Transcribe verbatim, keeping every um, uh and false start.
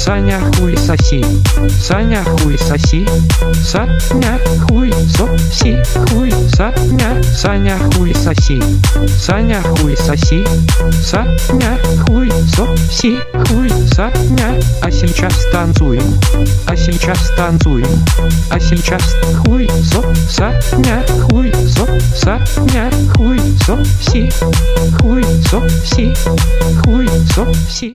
Саня хуй соси, Саня хуй соси, Саня хуй соси, хуй Саня, Саня хуй соси, Саня хуй соси, Саня хуй соси, хуй Саня. А сейчас танцуем, а сейчас танцуем, а сейчас хуй со, Саня хуй со, Саня хуй соси, хуй соси, хуй соси.